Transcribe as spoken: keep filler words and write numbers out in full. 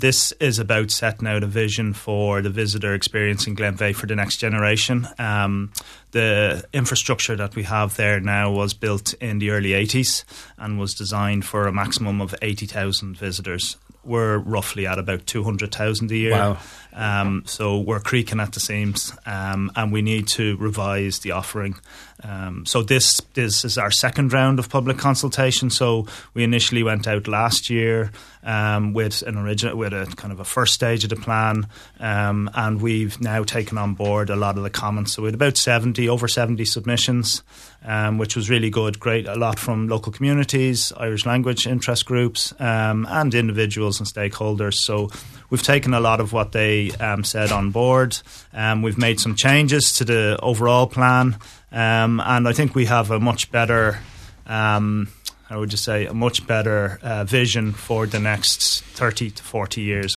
This is about setting out a vision for the visitor experience in Glenveigh for the next generation. Um, the infrastructure that we have there now was built in the early eighties and was designed for a maximum of eighty thousand visitors. We're roughly at about two hundred thousand a year. Wow. Um, so we're creaking at the seams, um, and we need to revise the offering. Um, so this this is our second round of public consultation. So we initially went out last year um, with an original, with a kind of a first stage of the plan, um, and we've now taken on board a lot of the comments. So we had about seventy, over seventy submissions, um, which was really good. Great, a lot from local communities, Irish language interest groups, um, and individuals and stakeholders. So we've taken a lot of what they um, said on board. Um, we've made some changes to the overall plan, um, and I think we have a much better, um, how would you say, a much better uh, vision for the next thirty to forty years.